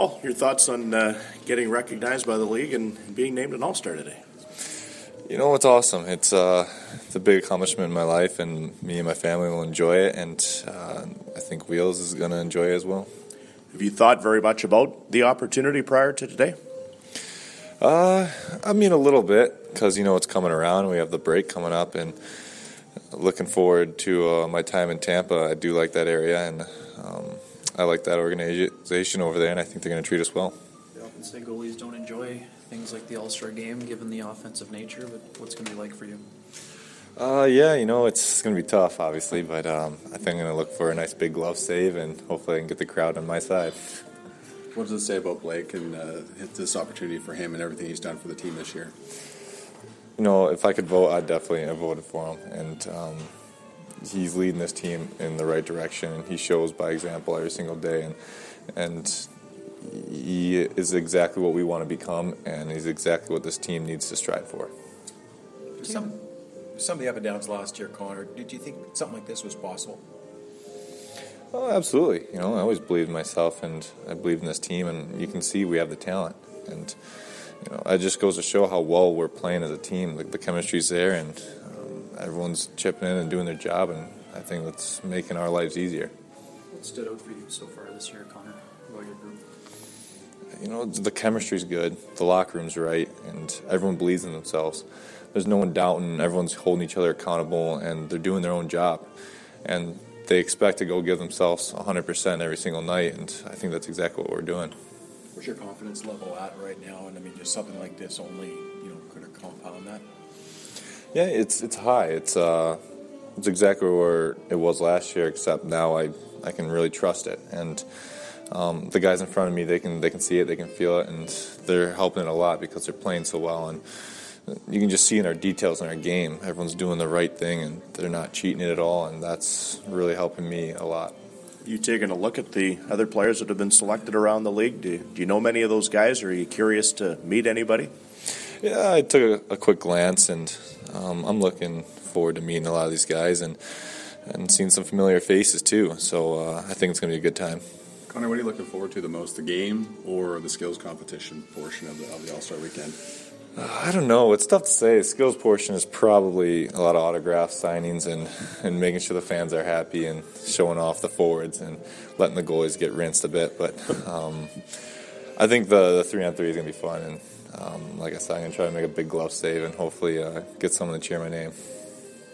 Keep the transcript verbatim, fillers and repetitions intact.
Paul, your thoughts on uh, getting recognized by the league and being named an All-Star today? You know, it's awesome. It's, uh, it's a big accomplishment in my life, and me and my family will enjoy it, and uh, I think Wheels is going to enjoy it as well. Have you thought very much about the opportunity prior to today? Uh, I mean, a little bit, because, you know, it's coming around. We have the break coming up, and looking forward to uh, my time in Tampa. I do like that area, and um, I like that organization over there, and I think they're going to treat us well. They often say goalies don't enjoy things like the All-Star game, given the offensive nature, but what's going to be like for you? Uh, yeah, you know, it's going to be tough, obviously, but um, I think I'm going to look for a nice big glove save, and hopefully I can get the crowd on my side. What does it say about Blake and uh, this opportunity for him and everything he's done for the team this year? You know, if I could vote, I'd definitely have voted for him, and um, he's leading this team in the right direction, and he shows by example every single day, and and he is exactly what we want to become, and he's exactly what this team needs to strive for. Some, some of the up and downs last year, Connor, did you think something like this was possible? Oh, absolutely. You know, I always believed in myself, and I believe in this team, and you can see we have the talent. And, you know, it just goes to show how well we're playing as a team. The, the chemistry's there, and um, everyone's chipping in and doing their job, and I think that's making our lives easier. What stood out for you so far this year, Connor, about your group? You know, the chemistry's good, the locker room's right, and everyone believes in themselves. There's no one doubting, everyone's holding each other accountable, and they're doing their own job. And they expect to go give themselves one hundred percent every single night, and I think that's exactly what we're doing. Where's your confidence level at right now? And I mean, just something like this only, you know, could have compound that? Yeah, it's it's high. It's uh, it's exactly where it was last year, except now I, I can really trust it. And um, the guys in front of me, they can they can see it, they can feel it, and they're helping it a lot because they're playing so well. And you can just see in our details in our game, everyone's doing the right thing, and they're not cheating it at all, and that's really helping me a lot. You taking a look at the other players that have been selected around the league? Do, do you know many of those guys? Or are you curious to meet anybody? Yeah, I took a, a quick glance, and um, I'm looking forward to meeting a lot of these guys and and seeing some familiar faces too. So uh, I think it's going to be a good time. Connor, what are you looking forward to the most, the game or the skills competition portion of the, of the All-Star weekend? Uh, I don't know. It's tough to say. The skills portion is probably a lot of autograph signings and, and making sure the fans are happy and showing off the forwards and letting the goalies get rinsed a bit. But um, I think the, the three-on-three is going to be fun. And um, like I said, I'm going to try to make a big glove save and hopefully uh, get someone to cheer my name.